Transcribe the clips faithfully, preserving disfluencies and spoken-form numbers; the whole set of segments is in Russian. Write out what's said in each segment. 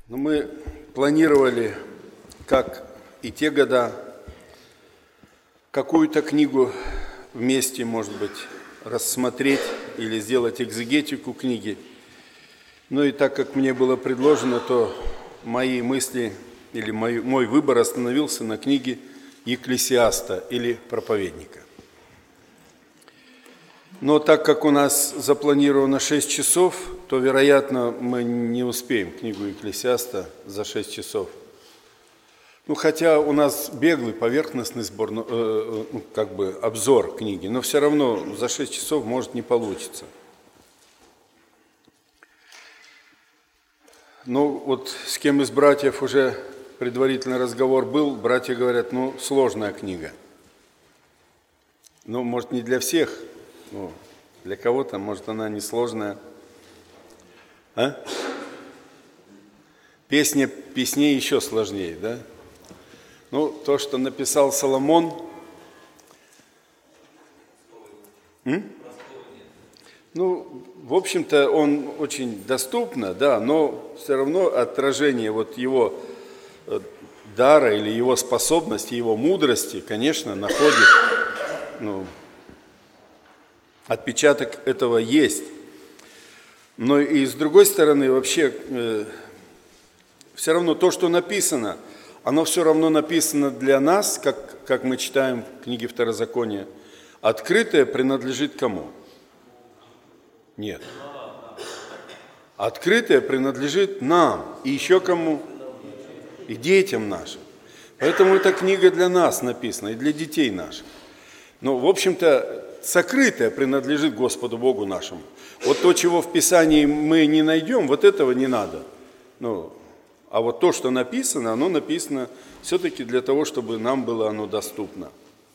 Но мы планировали, как и те года, какую-то книгу вместе, может быть, рассмотреть или сделать экзегетику книги. Ну и так как мне было предложено, то мои мысли или мой, мой выбор остановился на книге Екклесиаста или Проповедника. Но так как у нас запланировано шесть часов, то, вероятно, мы не успеем книгу Екклесиаста за шесть часов. Ну, хотя у нас беглый, поверхностный сбор, э, ну, как бы обзор книги, но все равно за шесть часов может не получиться. Ну, вот с кем из братьев уже предварительный разговор был, братья говорят, ну, сложная книга. Ну, может, не для всех, но для кого-то, может, она не сложная. А? Песня, песней еще сложнее, да? Ну, то, что написал Соломон, м? ну, в общем-то, он очень доступно, да, но все равно отражение вот его дара или его способности, его мудрости, конечно, находит, ну, отпечаток этого есть. Но и с другой стороны, вообще, э, все равно то, что написано, оно все равно написано для нас, как, как мы читаем в книге Второзакония. Открытое принадлежит кому? Нет. Открытое принадлежит нам. И еще кому? И детям нашим. Поэтому эта книга для нас написана, и для детей наших. Но, в общем-то, сокрытое принадлежит Господу Богу нашему. Вот то, чего в Писании мы не найдем, вот этого не надо. Ну, а вот то, что написано, оно написано все-таки для того, чтобы нам было оно доступно.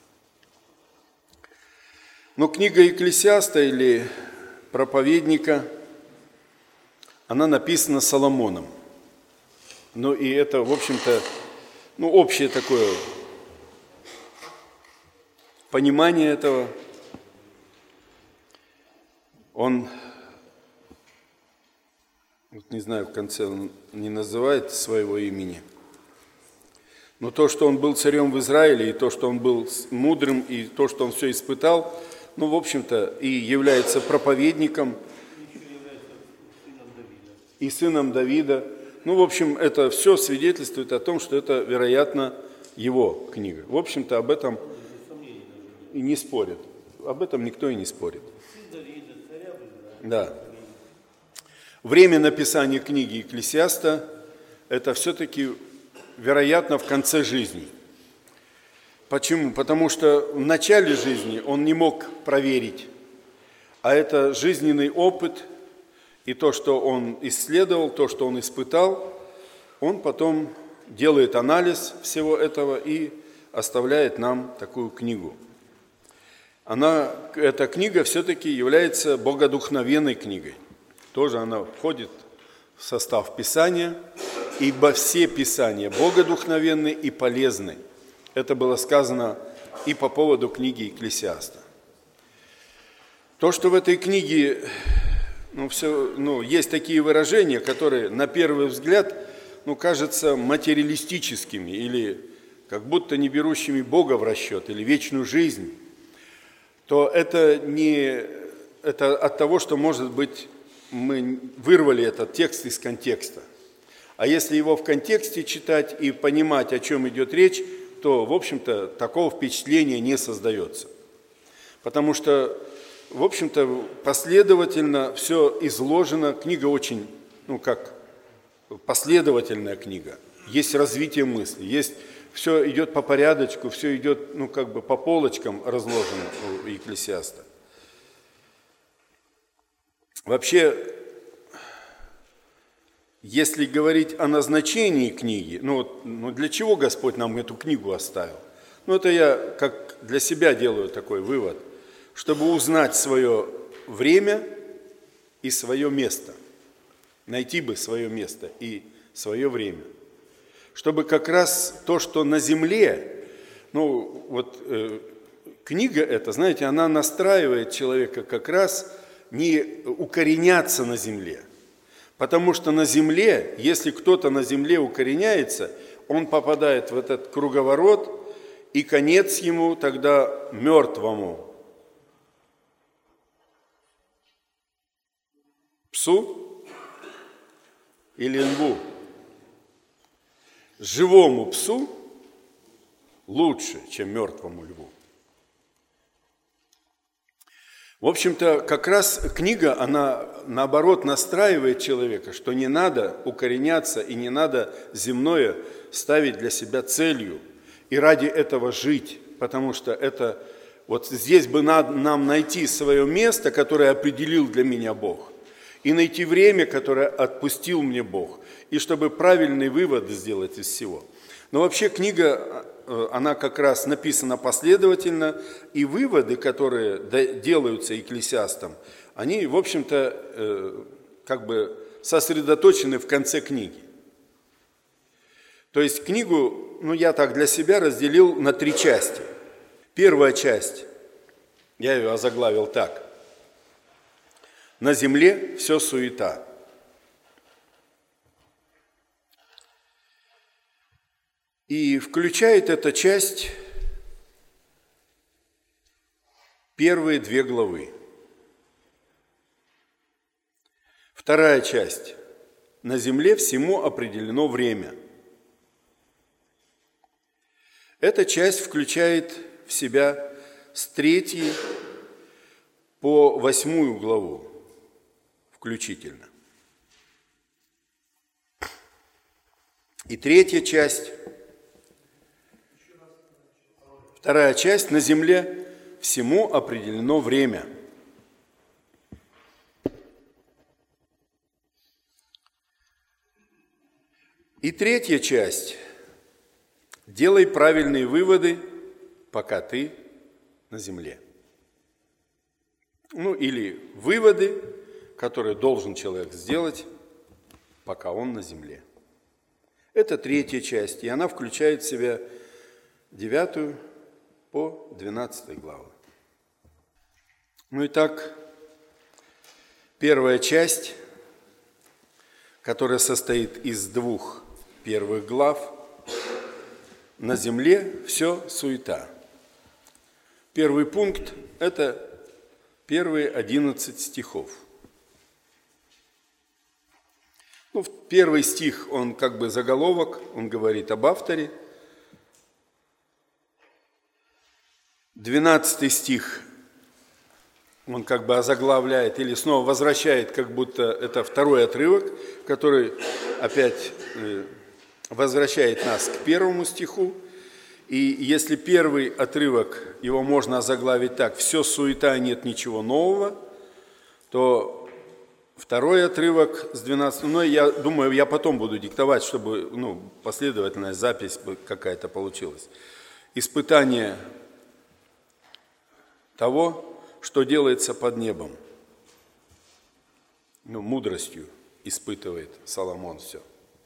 Но книга Екклесиаста или Проповедника, она написана Соломоном. Ну и это, в общем-то, ну, общее такое понимание этого. Он, вот не знаю, в конце он не называет своего имени, но то, что он был царем в Израиле, и то, что он был мудрым, и то, что он все испытал, ну, в общем-то, и является проповедником, и сыном Давида. Ну, в общем, это все свидетельствует о том, что это, вероятно, его книга. В общем-то, об этом и не спорят. Об этом никто и не спорит. Да. Время написания книги Екклесиаста – это все-таки, вероятно, в конце жизни. Почему? Потому что в начале жизни он не мог проверить, а это жизненный опыт и то, что он исследовал, то, что он испытал, он потом делает анализ всего этого и оставляет нам такую книгу. Она, эта книга все-таки является богодухновенной книгой. Тоже она входит в состав Писания, ибо все Писания богодухновенны и полезны. Это было сказано и по поводу книги Екклесиаста. То, что в этой книге ну, все, ну, есть такие выражения, которые на первый взгляд ну, кажутся материалистическими или как будто не берущими Бога в расчет или вечную жизнь, то это, не, это от того, что, может быть, мы вырвали этот текст из контекста. А если его в контексте читать и понимать, о чем идет речь, то, в общем-то, такого впечатления не создается. Потому что, в общем-то, последовательно все изложено. Книга очень, ну как, последовательная книга. Есть развитие мысли, есть, все идет по порядочку, все идет, ну как бы по полочкам разложено у Екклесиаста. Вообще, если говорить о назначении книги, ну, вот, ну для чего Господь нам эту книгу оставил? Ну это я как для себя делаю такой вывод, чтобы узнать свое время и свое место. Найти бы свое место и свое время. Чтобы как раз то, что на земле, ну вот э, книга эта, знаете, она настраивает человека как раз не укореняться на земле. Потому что на земле, если кто-то на земле укореняется, он попадает в этот круговорот, и конец ему тогда мертвому псу или льву. Живому псу лучше, чем мертвому льву. В общем-то, как раз книга, она наоборот настраивает человека, что не надо укореняться и не надо земное ставить для себя целью и ради этого жить, потому что это вот здесь бы надо нам найти свое место, которое определил для меня Бог, и найти время, которое отпустил мне Бог, и чтобы правильные выводы сделать из всего. Но вообще книга, она как раз написана последовательно, и выводы, которые делаются Екклесиастом, они, в общем-то, как бы сосредоточены в конце книги. То есть книгу, ну, я так для себя разделил на три части. Первая часть, я ее озаглавил так: «На земле все суета». И включает эта часть первые две главы. Вторая часть. На земле всему определено время. Эта часть включает в себя с третьей по восьмую главу включительно. И третья часть. Вторая часть. На земле всему определено время. И третья часть. Делай правильные выводы, пока ты на земле. Ну или выводы, которые должен человек сделать, пока он на земле. Это третья часть, и она включает в себя девятую по двенадцатой главы. Ну и так, первая часть, которая состоит из двух первых глав, «На земле все суета». Первый пункт – это первые одиннадцать стихов. Ну, первый стих, он как бы заголовок, он говорит об авторе. Двенадцатый стих, он как бы озаглавляет или снова возвращает, как будто это второй отрывок, который опять возвращает нас к первому стиху. И если первый отрывок, его можно озаглавить так: «Все суета, нет ничего нового», то второй отрывок с двенадцатым, ну, я думаю, я потом буду диктовать, чтобы, ну, последовательная запись какая-то получилась. Испытание того, что делается под небом. Ну, мудростью испытывает Соломон все.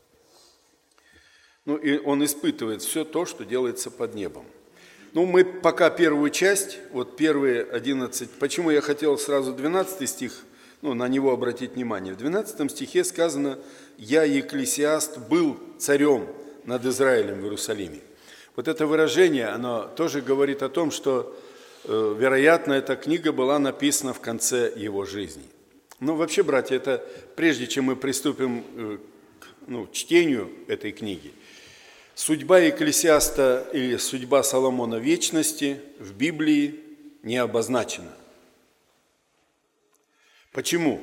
Ну, и он испытывает все то, что делается под небом. Ну, мы пока первую часть, вот первые одиннадцать, почему я хотел сразу двенадцатый стих, ну, на него обратить внимание. В двенадцатом стихе сказано: «Я, Екклесиаст, был царем над Израилем в Иерусалиме». Вот это выражение, оно тоже говорит о том, что, э, вероятно, эта книга была написана в конце его жизни. Но вообще, братья, это прежде чем мы приступим э, к ну, чтению этой книги, судьба Екклесиаста или судьба Соломона вечности в Библии не обозначена. Почему?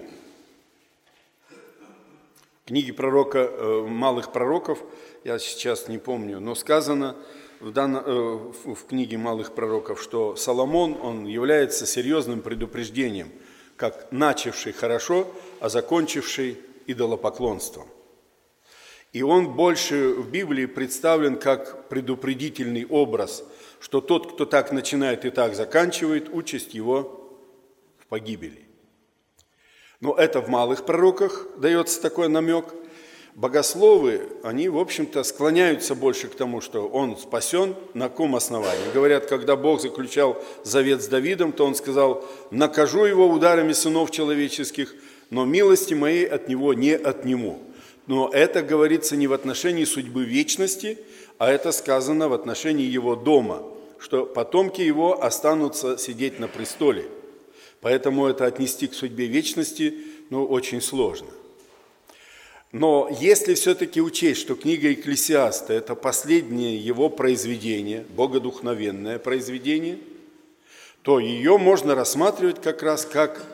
В книге пророка, э, малых пророков, я сейчас не помню, но сказано в, дан, э, в книге малых пророков, что Соломон, он является серьезным предупреждением, как начавший хорошо, а закончивший идолопоклонством. И он больше в Библии представлен как предупредительный образ, что тот, кто так начинает и так заканчивает, участь его в погибели. Но это в малых пророках дается такой намек. Богословы, они, в общем-то, склоняются больше к тому, что он спасен на каком основании. Говорят, когда Бог заключал завет с Давидом, то он сказал: «Накажу его ударами сынов человеческих, но милости моей от него не отниму. Но это говорится не в отношении судьбы вечности, а это сказано в отношении его дома, что потомки его останутся сидеть на престоле. Поэтому это отнести к судьбе вечности, ну, очень сложно. Но если все-таки учесть, что книга Екклесиаста – это последнее его произведение, богодухновенное произведение, то ее можно рассматривать как раз как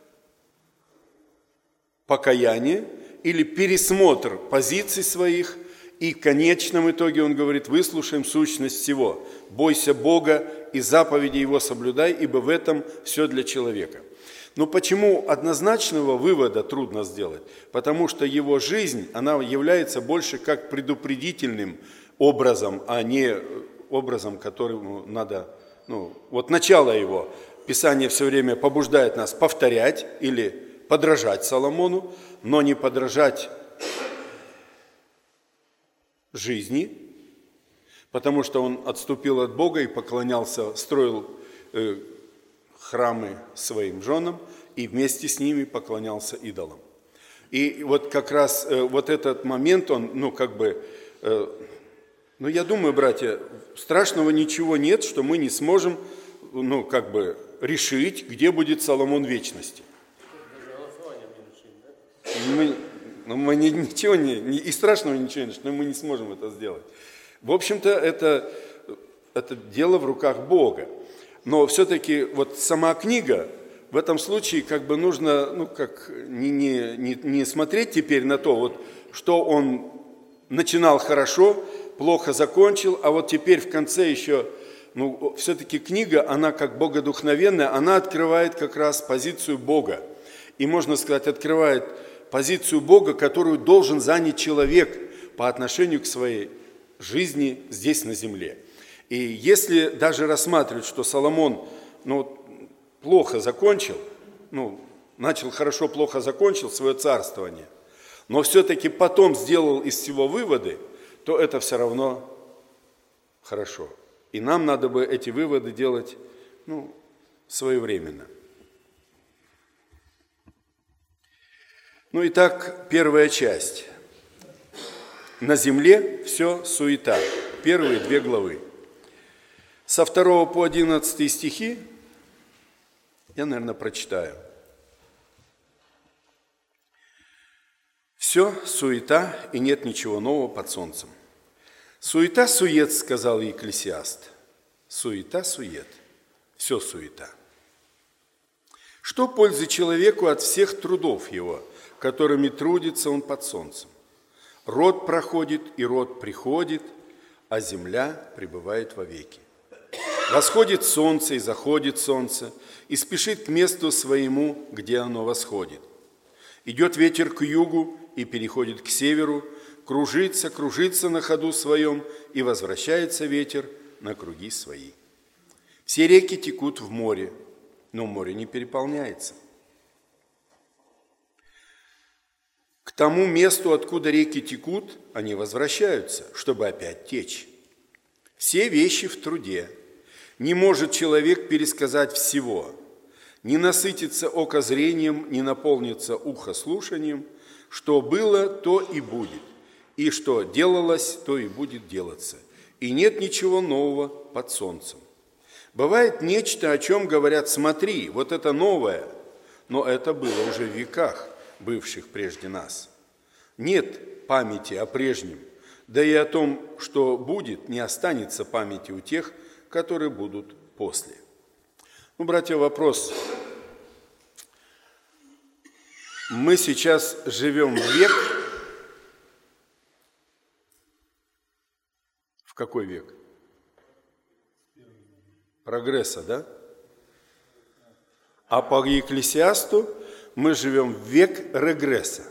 покаяние или пересмотр позиций своих, и в конечном итоге он говорит: выслушаем сущность всего, бойся Бога и заповеди Его соблюдай, ибо в этом все для человека. Но почему однозначного вывода трудно сделать? Потому что его жизнь, она является больше как предупредительным образом, а не образом, которому надо, ну, вот начало его. Писание все время побуждает нас повторять или подражать Соломону, но не подражать жизни, потому что он отступил от Бога и поклонялся, строил э, храмы своим женам и вместе с ними поклонялся идолам. И вот как раз э, вот этот момент, он, ну как бы, э, ну я думаю, братья, страшного ничего нет, что мы не сможем, ну как бы, решить, где будет Соломон вечности. Мы, ну, мы ничего не, не, и страшного ничего нет, но мы не сможем это сделать. В общем-то, это, это дело в руках Бога. Но все-таки вот сама книга, в этом случае как бы нужно, ну, как не, не, не, не смотреть теперь на то, вот, что он начинал хорошо, плохо закончил, а вот теперь в конце еще, ну, все-таки книга, она как богодухновенная, она открывает как раз позицию Бога. И, можно сказать, открывает позицию Бога, которую должен занять человек по отношению к своей жизни здесь на земле. И если даже рассматривать, что Соломон, ну, плохо закончил, ну, начал хорошо, плохо закончил свое царствование, но все-таки потом сделал из всего выводы, то это все равно хорошо. И нам надо бы эти выводы делать, ну, своевременно. Ну, итак, первая часть. На земле все суета. Первые две главы. Со второго по одиннадцатый стихи я, наверное, прочитаю. Все суета, и нет ничего нового под солнцем. Суета-сует, сказал Екклесиаст. Суета-сует. Все суета. Что пользы человеку от всех трудов его, которыми трудится он под солнцем? Род проходит, и род приходит, а земля пребывает вовеки. Восходит солнце, и заходит солнце, и спешит к месту своему, где оно восходит. Идет ветер к югу и переходит к северу, кружится, кружится на ходу своем, и возвращается ветер на круги свои. Все реки текут в море, но море не переполняется. К тому месту, откуда реки текут, они возвращаются, чтобы опять течь. Все вещи в труде. Не может человек пересказать всего. Не насытится око зрением, не наполнится ухо слушанием. Что было, то и будет. И что делалось, то и будет делаться. И нет ничего нового под солнцем. Бывает нечто, о чем говорят: смотри, вот это новое, но это было уже в веках, бывших прежде нас. Нет памяти о прежнем, да и о том, что будет, не останется памяти у тех, которые будут после. Ну, братья, вопрос. Мы сейчас живем в век. В какой век? Прогресса, да? А по Екклесиасту мы живем в век регресса.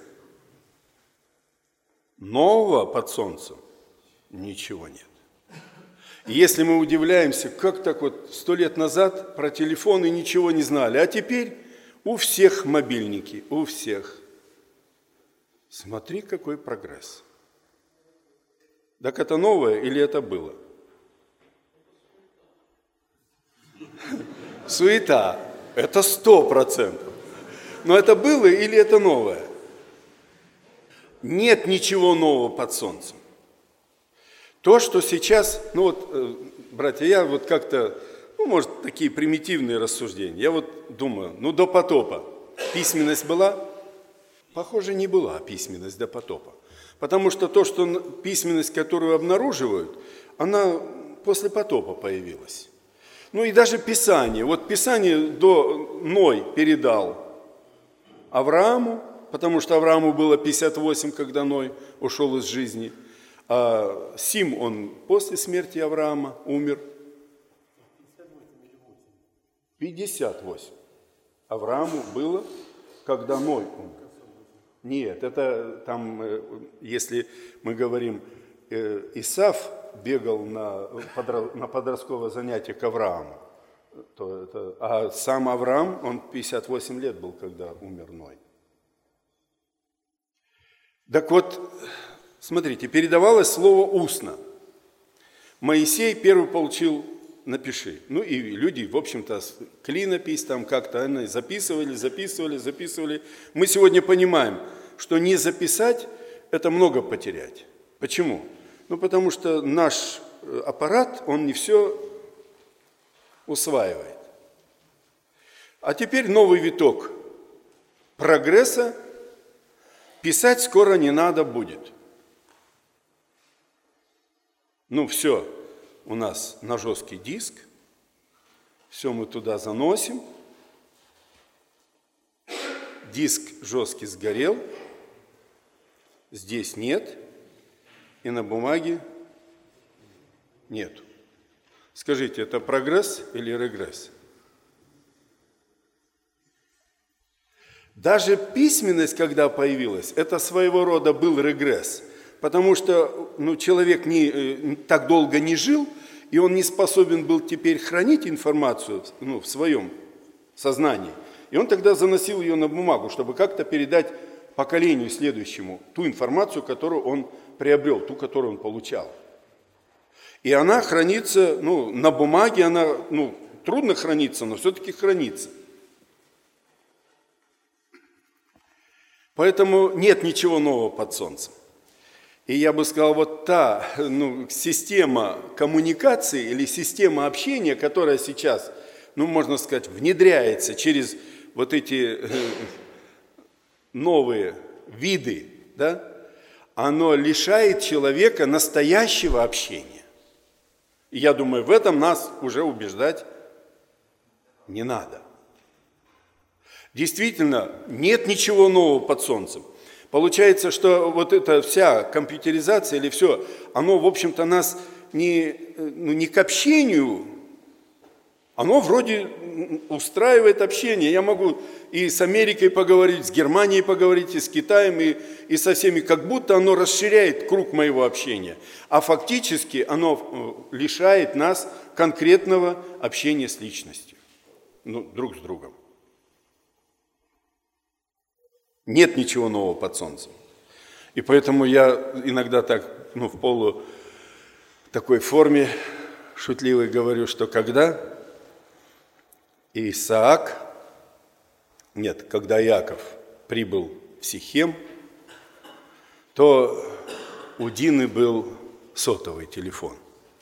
Нового под солнцем ничего нет. И если мы удивляемся, как так вот сто лет назад про телефоны ничего не знали, а теперь у всех мобильники, у всех. Смотри, какой прогресс. Так это новое или это было? Суета. Это сто процентов. Но это было или это новое? Нет ничего нового под солнцем. То, что сейчас, ну вот, братья, я вот как-то, ну, может, такие примитивные рассуждения. Я вот думаю, ну, до потопа письменность была? Похоже, не была письменность до потопа. Потому что то, что письменность, которую обнаруживают, она после потопа появилась. Ну и даже Писание. Вот Писание до Ной передал Аврааму, потому что Аврааму было пятьдесят восемь, когда Ной ушел из жизни. А Сим, он после смерти Авраама умер. пятьдесят восемь. Аврааму было, когда Ной умер. Нет, это там, если мы говорим, Исав бегал на, на подростковое занятие к Аврааму, то это, а сам Авраам, он пятьдесят восемь лет был, когда умер Ной. Так вот, смотрите, передавалось слово устно. Моисей первый получил «напиши». Ну и люди, в общем-то, клинопись там как-то они записывали, записывали, записывали. Мы сегодня понимаем, что не записать – это много потерять. Почему? Ну, потому что наш аппарат, он не все усваивает. А теперь новый виток прогресса. Писать скоро не надо будет. Ну, все у нас на жесткий диск, все мы туда заносим. Диск жесткий сгорел, здесь нет, и на бумаге нет. Скажите, это прогресс или регресс? Даже письменность, когда появилась, это своего рода был регресс, потому что ну, человек не, так долго не жил, и он не способен был теперь хранить информацию ну, в своем сознании. И он тогда заносил ее на бумагу, чтобы как-то передать поколению следующему ту информацию, которую он приобрел, ту, которую он получал. И она хранится, ну, на бумаге она, ну, трудно хранится, но все-таки хранится. Поэтому нет ничего нового под солнцем. И я бы сказал, вот та ну, система коммуникации или система общения, которая сейчас, ну, можно сказать, внедряется через вот эти новые виды, да, оно лишает человека настоящего общения. И я думаю, в этом нас уже убеждать не надо. Действительно, нет ничего нового под солнцем. Получается, что вот эта вся компьютеризация или все, оно, в общем-то, нас не, ну, не к общению, оно вроде устраивает общение. Я могу и с Америкой поговорить, с Германией поговорить, и с Китаем, и, и со всеми, как будто оно расширяет круг моего общения. А фактически оно лишает нас конкретного общения с личностью, ну, друг с другом. Нет ничего нового под солнцем. И поэтому я иногда так, ну, в полу такой форме шутливой говорю, что когда Исаак, нет, когда Иаков прибыл в Сихем, то у Дины был сотовый телефон.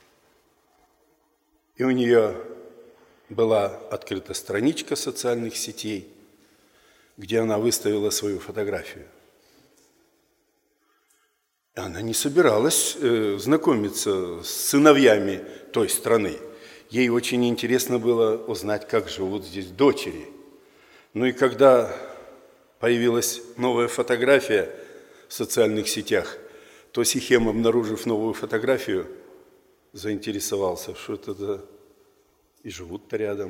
И у нее была открыта страничка социальных сетей, где она выставила свою фотографию. Она не собиралась э, знакомиться с сыновьями той страны. Ей очень интересно было узнать, как живут здесь дочери. Ну и когда появилась новая фотография в социальных сетях, то Сихем, обнаружив новую фотографию, заинтересовался, что это за... и живут-то рядом.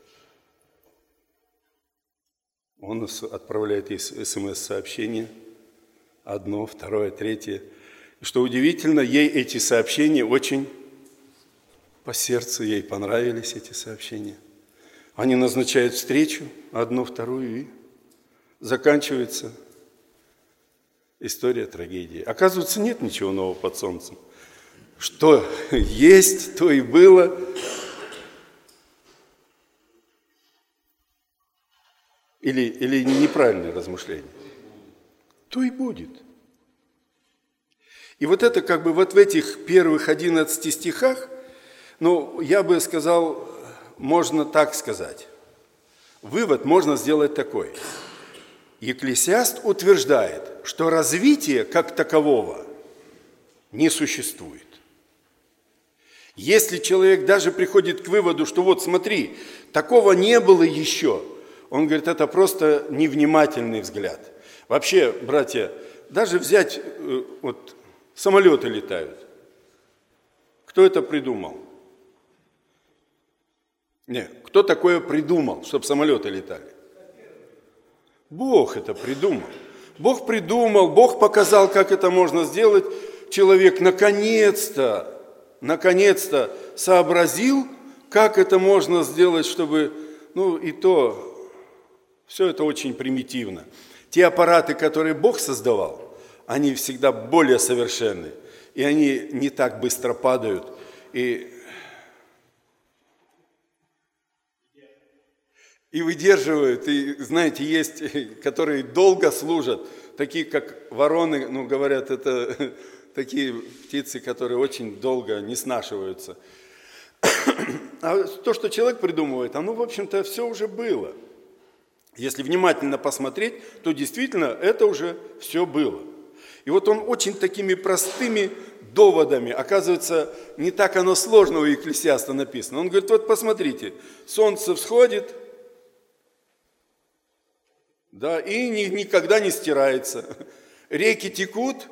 Он отправляет ей смс-сообщение, одно, второе, третье. И что удивительно, ей эти сообщения очень по сердцу, ей понравились эти сообщения. Они назначают встречу, одну, вторую, и заканчивается история трагедии. Оказывается, нет ничего нового под солнцем. Что есть, то и было. Или, или неправильное размышление? То и будет. И вот это как бы вот в этих первых одиннадцати стихах, ну, я бы сказал, можно так сказать. Вывод можно сделать такой. Екклесиаст утверждает, что развития как такового не существует. Если человек даже приходит к выводу, что вот смотри, такого не было еще, он говорит, это просто невнимательный взгляд. Вообще, братья, даже взять, вот самолеты летают. Кто это придумал? Нет, кто такое придумал, чтобы самолеты летали? Бог это придумал. Бог придумал, Бог показал, как это можно сделать. Человек наконец-то, наконец-то сообразил, как это можно сделать, чтобы, ну и то, все это очень примитивно. Те аппараты, которые Бог создавал, они всегда более совершенны, и они не так быстро падают, и, и выдерживают, и, знаете, есть, которые долго служат, такие как вороны, ну, говорят, это такие птицы, которые очень долго не снашиваются. А то, что человек придумывает, оно, в общем-то, все уже было. Если внимательно посмотреть, то действительно это уже все было. И вот он очень такими простыми доводами, оказывается, не так оно сложно у Екклесиаста написано. Он говорит, вот посмотрите, солнце всходит, да, и ни, никогда не стирается. Реки текут,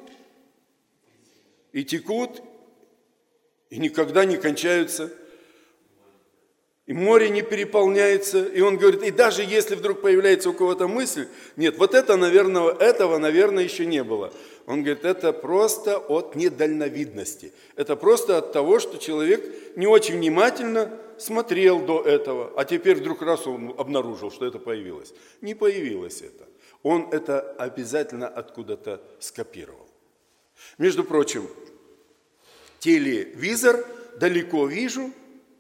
и текут, и никогда не кончаются. И море не переполняется. И он говорит, и даже если вдруг появляется у кого-то мысль, нет, вот это, наверное, этого, наверное, еще не было. Он говорит, это просто от недальновидности. Это просто от того, что человек не очень внимательно смотрел до этого, а теперь вдруг раз он обнаружил, что это появилось. Не появилось это. Он это обязательно откуда-то скопировал. Между прочим, телевизор «Далеко вижу»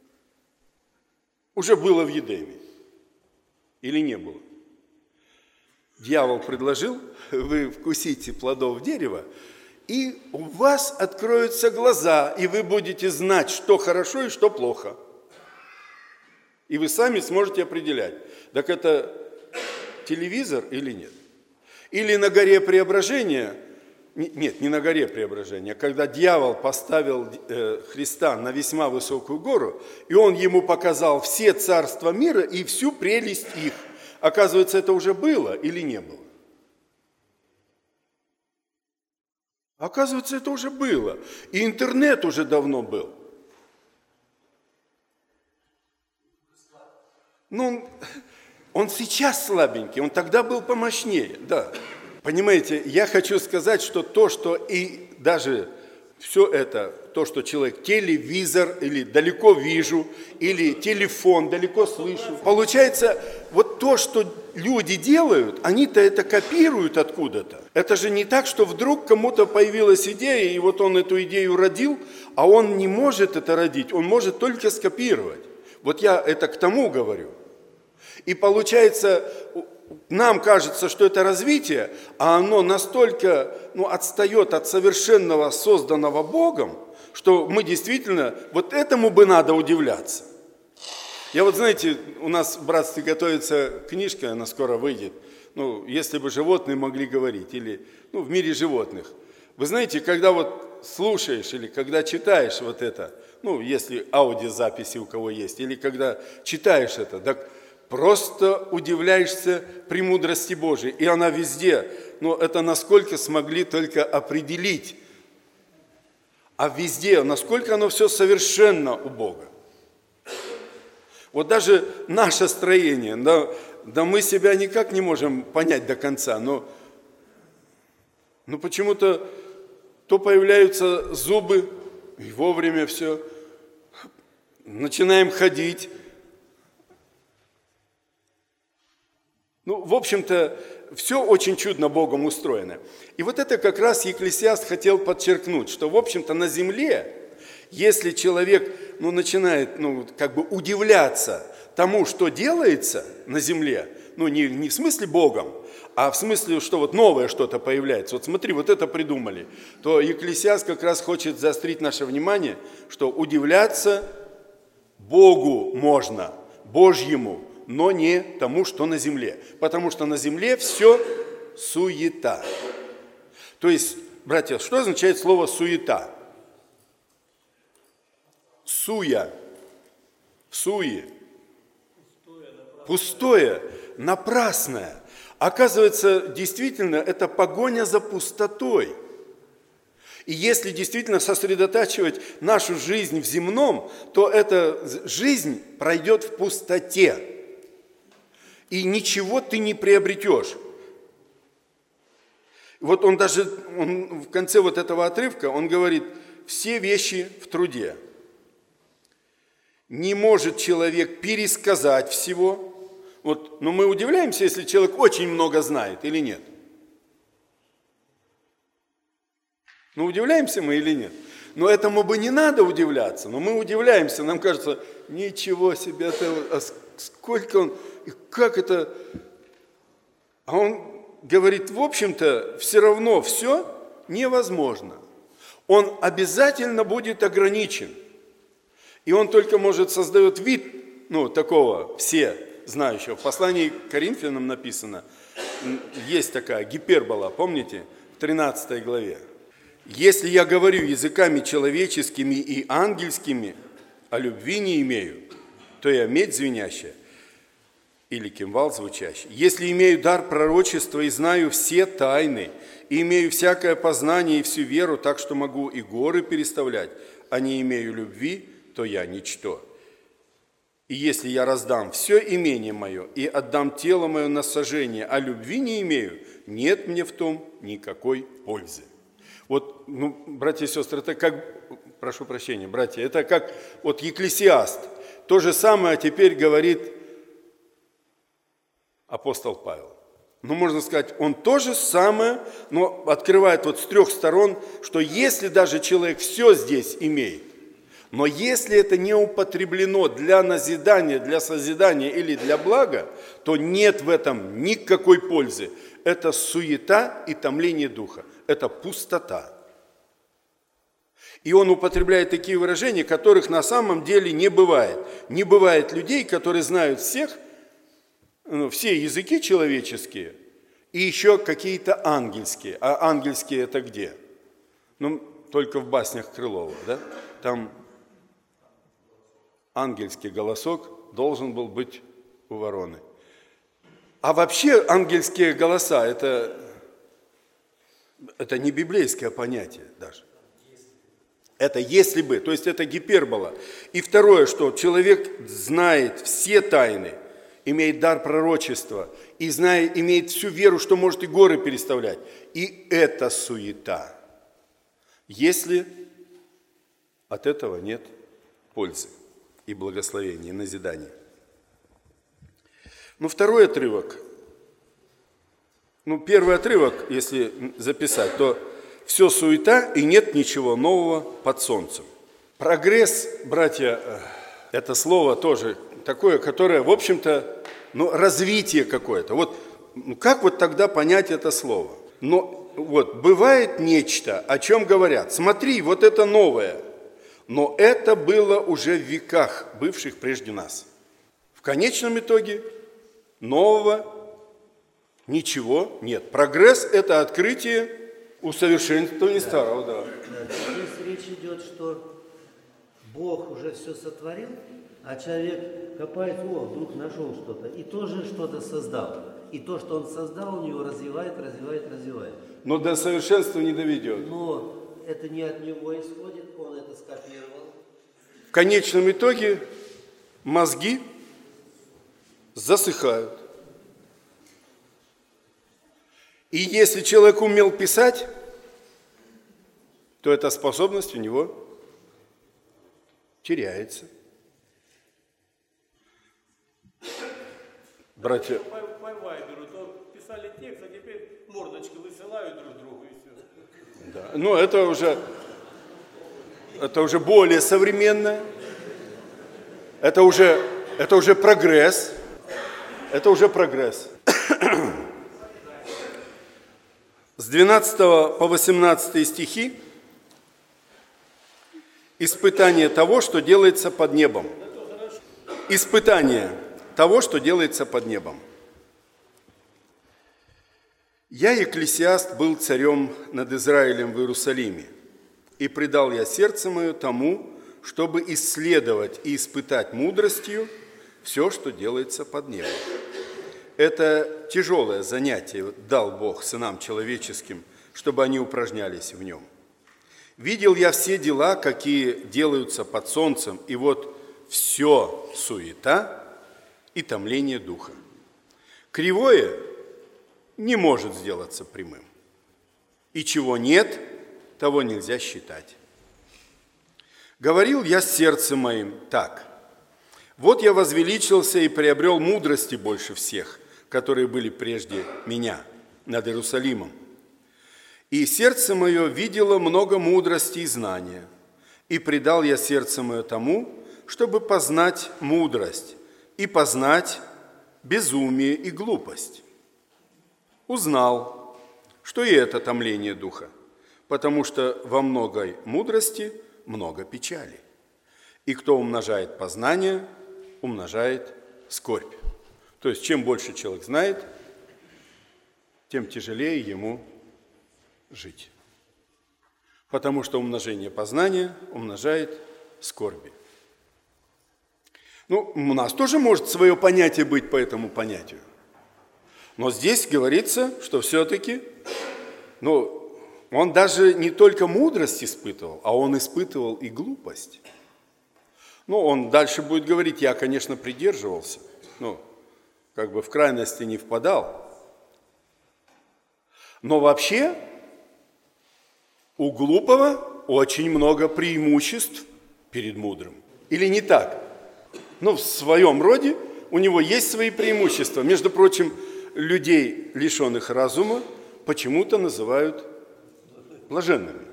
уже было в Едеме. Или не было? Дьявол предложил, вы вкусите плодов дерева, и у вас откроются глаза, и вы будете знать, что хорошо и что плохо. И вы сами сможете определять, так это телевизор или нет. Или на горе Преображения, нет, не на горе Преображения, когда дьявол поставил Христа на весьма высокую гору, и он ему показал все царства мира и всю прелесть их. Оказывается, это уже было или не было? Оказывается, это уже было. И интернет уже давно был. Ну, он сейчас слабенький, он тогда был помощнее, да. Понимаете, я хочу сказать, что то, что и даже все это, то, что человек, телевизор, или далеко вижу, или телефон, далеко слышу. Получается, вот то, что люди делают, они-то это копируют откуда-то. Это же не так, что вдруг кому-то появилась идея, и вот он эту идею родил, а он не может это родить, он может только скопировать. Вот я это к тому говорю. И получается, нам кажется, что это развитие, а оно настолько ну, отстает от совершенного, созданного Богом, что мы действительно, вот этому бы надо удивляться. Я вот, знаете, у нас в братстве готовится книжка, она скоро выйдет, ну, если бы животные могли говорить, или, ну, в мире животных. Вы знаете, когда вот слушаешь, или когда читаешь вот это, ну, если аудиозаписи у кого есть, или когда читаешь это, так просто удивляешься премудрости Божией. И она везде, но это насколько смогли только определить. А везде, насколько оно все совершенно у Бога. Вот даже наше строение, да, да мы себя никак не можем понять до конца, но, но почему-то то появляются зубы, и вовремя все, начинаем ходить. Ну, в общем-то, все очень чудно Богом устроено. И вот это как раз Екклесиаст хотел подчеркнуть, что, в общем-то, на земле, если человек ну, начинает ну, как бы удивляться тому, что делается на земле, ну не, не в смысле Богом, а в смысле, что вот новое что-то появляется. Вот смотри, вот это придумали. То Екклесиаст как раз хочет заострить наше внимание, что удивляться Богу можно, Божьему, но не тому, что на земле. Потому что на земле все суета. То есть, братья, что означает слово суета? Суя. В суе. Пустое, напрасное. Оказывается, действительно, это погоня за пустотой. И если действительно сосредотачивать нашу жизнь в земном, то эта жизнь пройдет в пустоте. И ничего ты не приобретешь. Вот он даже он в конце вот этого отрывка, он говорит, все вещи в труде. Не может человек пересказать всего. Вот, но мы удивляемся, если человек очень много знает или нет. Ну, удивляемся мы или нет? Но этому бы не надо удивляться, но мы удивляемся, нам кажется, ничего себе, это, а сколько он, и как это... А он говорит, в общем-то, все равно все невозможно. Он обязательно будет ограничен. И он только, может, создает вид, ну, такого все знающего. В послании к Коринфянам написано, есть такая гипербола, помните, в тринадцатой главе. Если я говорю языками человеческими и ангельскими, а любви не имею, то я медь звенящая или кимвал звучащий. Если имею дар пророчества и знаю все тайны, и имею всякое познание и всю веру, так что могу и горы переставлять, а не имею любви, то я ничто. И если я раздам все имение мое и отдам тело мое на сожжение, а любви не имею, нет мне в том никакой пользы. Вот, ну, братья и сестры, это как, прошу прощения, братья, это как вот Екклесиаст. То же самое теперь говорит апостол Павел. Ну, можно сказать, он то же самое, но открывает вот с трех сторон, что если даже человек все здесь имеет, но если это не употреблено для назидания, для созидания или для блага, то нет в этом никакой пользы. Это суета и томление духа. Это пустота. И он употребляет такие выражения, которых на самом деле не бывает. Не бывает людей, которые знают всех, ну, все языки человеческие и еще какие-то ангельские. А ангельские это где? Ну, только в баснях Крылова, да? Там ангельский голосок должен был быть у вороны. А вообще ангельские голоса это, это не библейское понятие даже. Это если бы, то есть это гипербола. И второе, что человек знает все тайны, имеет дар пророчества и знает, имеет всю веру, что может и горы переставлять. И это суета. Если от этого нет пользы и благословения, и назидания. Ну, второй отрывок. Ну, первый отрывок, если записать, то все суета и нет ничего нового под солнцем. Прогресс, братья, это слово тоже такое, которое, в общем-то, ну, развитие какое-то. Вот ну, как вот тогда понять это слово? Но вот бывает нечто, о чем говорят. Смотри, вот это новое. Но это было уже в веках, бывших прежде нас. В конечном итоге нового ничего нет. Прогресс – это открытие усовершенствования старого. Да. Здесь речь идет, что Бог уже все сотворил, а человек копает, о, вдруг нашел что-то, и тоже что-то создал. И то, что он создал, у него развивает, развивает, развивает. Но до совершенства не доведет. Но это не от него исходит, он это скопировал. В конечном итоге мозги засыхают. И если человек умел писать, то эта способность у него теряется. Братья, По, по Вайберу, то писали текст, а теперь мордочки высылают друг другу и все. да, ну это уже, это уже более современно, это уже, это уже прогресс. Это уже прогресс. С двенадцатого по восемнадцатый стихи испытание того, что делается под небом. Испытание того, что делается под небом. «Я, Екклесиаст, был царем над Израилем в Иерусалиме, и предал я сердце мое тому, чтобы исследовать и испытать мудростью все, что делается под небом». Это тяжелое занятие дал Бог сынам человеческим, чтобы они упражнялись в нем. «Видел я все дела, какие делаются под солнцем, и вот все суета и томление духа. Кривое не может сделаться прямым, и чего нет, того нельзя считать. Говорил я с сердцем моим так: вот я возвеличился и приобрел мудрости больше всех, которые были прежде меня над Иерусалимом. И сердце мое видело много мудрости и знания, и предал я сердце мое тому, чтобы познать мудрость и познать безумие и глупость. Узнал, что и это томление духа, потому что во многой мудрости много печали. И кто умножает познание, умножает скорбь». То есть, чем больше человек знает, тем тяжелее ему жить. Потому что умножение познания умножает скорби. Ну, у нас тоже может свое понятие быть по этому понятию. Но здесь говорится, что все-таки, ну, он даже не только мудрость испытывал, а он испытывал и глупость. Ну, он дальше будет говорить: я, конечно, придерживался, ну, как бы в крайности не впадал. Но вообще у глупого очень много преимуществ перед мудрым. Или не так? Ну, в своем роде у него есть свои преимущества. Между прочим, людей, лишенных разума, почему-то называют блаженными.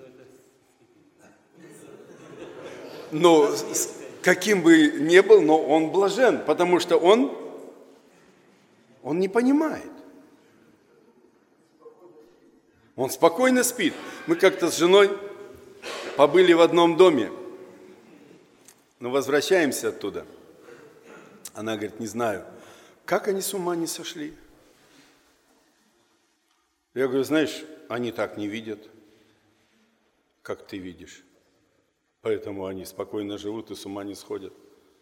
Но каким бы ни был, но он блажен, потому что он, он не понимает. Он спокойно спит. Мы как-то с женой побыли в одном доме, но возвращаемся оттуда. Она говорит: не знаю, как они с ума не сошли. Я говорю: знаешь, они так не видят, как ты видишь. Поэтому они спокойно живут и с ума не сходят.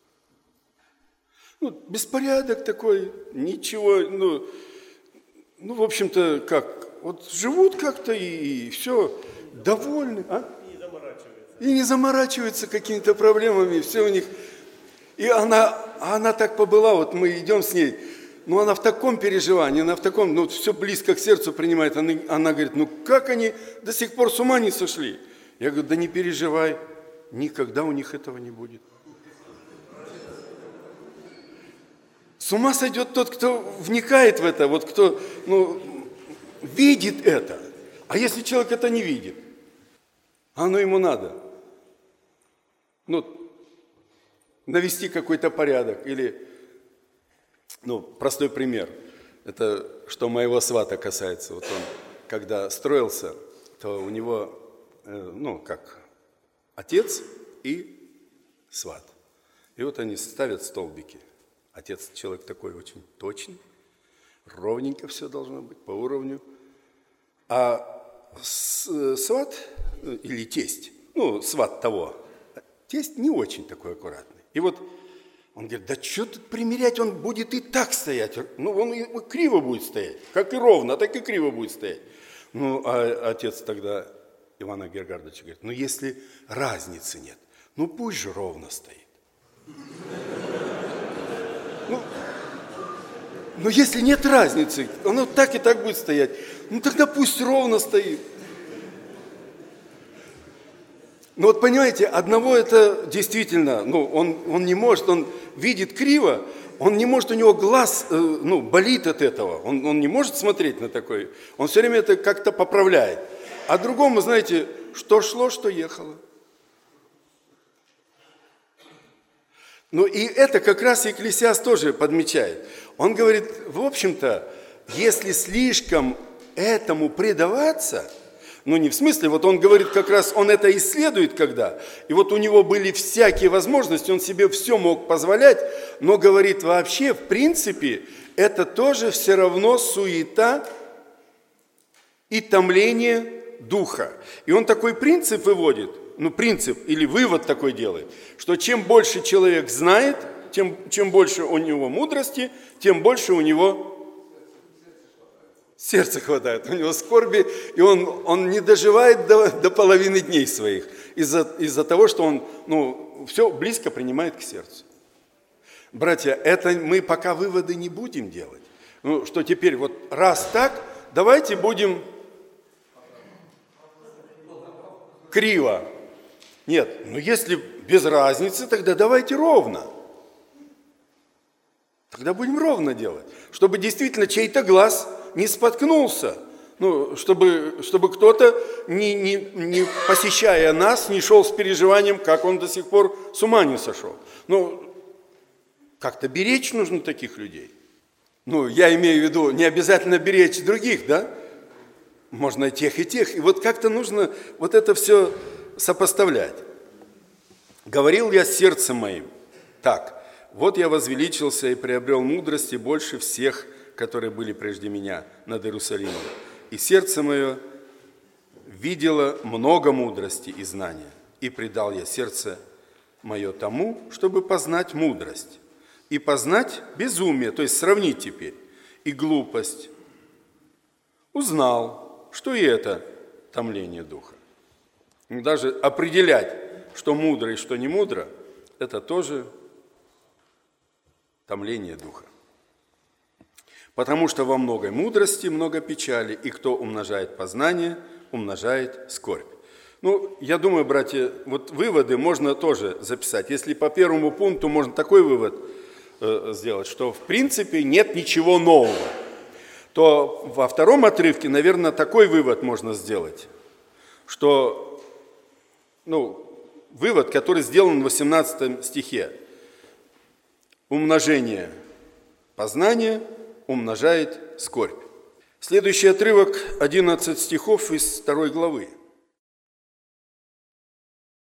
Ну, беспорядок такой, ничего, ну, ну в общем-то, как, вот живут как-то и, и все, довольны, а? И не заморачиваются. И не заморачиваются какими-то проблемами, все у них. И она, она так побыла, вот мы идем с ней, ну она в таком переживании, она в таком, ну все близко к сердцу принимает. Она, она говорит: ну как они до сих пор с ума не сошли? Я говорю: да не переживай, никогда у них этого не будет. С ума сойдет тот, кто вникает в это, вот кто, ну, видит это. А если человек это не видит, оно ему надо. Ну, навести какой-то порядок. Или, ну, простой пример. Это что моего свата касается. Вот он, когда строился, то у него, э, ну, как отец и сват. И вот они ставят столбики. Отец человек такой очень точный, ровненько все должно быть, по уровню. А сват, или тесть, ну, сват того, тесть не очень такой аккуратный. И вот он говорит: да что тут примерять, он будет и так стоять. Ну, он и криво будет стоять, как и ровно, так и криво будет стоять. Ну, а отец тогда Ивана Гергардовича говорит: ну, если разницы нет, ну, пусть же ровно стоит. Ну, ну, если нет разницы, оно так и так будет стоять, ну, тогда пусть ровно стоит. Ну, вот понимаете, одного это действительно, ну, он, он не может, он видит криво, он не может, у него глаз, э, ну, болит от этого, он, он не может смотреть на такое, он все время это как-то поправляет. А другому, знаете, что шло, что ехало. Ну и это как раз Екклесиаст тоже подмечает. Он говорит, в общем-то, если слишком этому предаваться, ну не в смысле, вот он говорит как раз, он это исследует когда, и вот у него были всякие возможности, он себе все мог позволять, но говорит вообще, в принципе, это тоже все равно суета и томление духа. И он такой принцип выводит, ну принцип или вывод такой делает, что чем больше человек знает, тем, чем больше у него мудрости, тем больше у него сердца хватает, у него скорби, и он, он не доживает до, до половины дней своих из-за, из-за того, что он ну, все близко принимает к сердцу. Братья, это мы пока выводы не будем делать. Ну, что теперь, вот раз так, давайте будем криво. Нет, ну если без разницы, тогда давайте ровно. Тогда будем ровно делать, чтобы действительно чей-то глаз не споткнулся, ну, чтобы, чтобы кто-то, не, не, не посещая нас, не шел с переживанием, как он до сих пор с ума не сошел. Ну, как-то беречь нужно таких людей. Ну, я имею в виду, не обязательно беречь других, да? Можно и тех, и тех. И вот как-то нужно вот это все сопоставлять. «Говорил я сердцем моим, так, вот я возвеличился и приобрел мудрости больше всех, которые были прежде меня над Иерусалимом. И сердце мое видело много мудрости и знания, и предал я сердце мое тому, чтобы познать мудрость, и познать безумие, то есть сравнить теперь, и глупость. Узнал, что и это томление духа. Даже определять, что мудро и что не мудро, это тоже томление духа. Потому что во многой мудрости много печали, и кто умножает познание, умножает скорбь. Ну, я думаю, братья, вот выводы можно тоже записать. Если по первому пункту можно такой вывод э, сделать, что в принципе нет ничего нового, то во втором отрывке, наверное, такой вывод можно сделать, что, ну, вывод, который сделан в восемнадцатом стихе. Умножение познания умножает скорбь. Следующий отрывок, одиннадцать стихов из второй главы.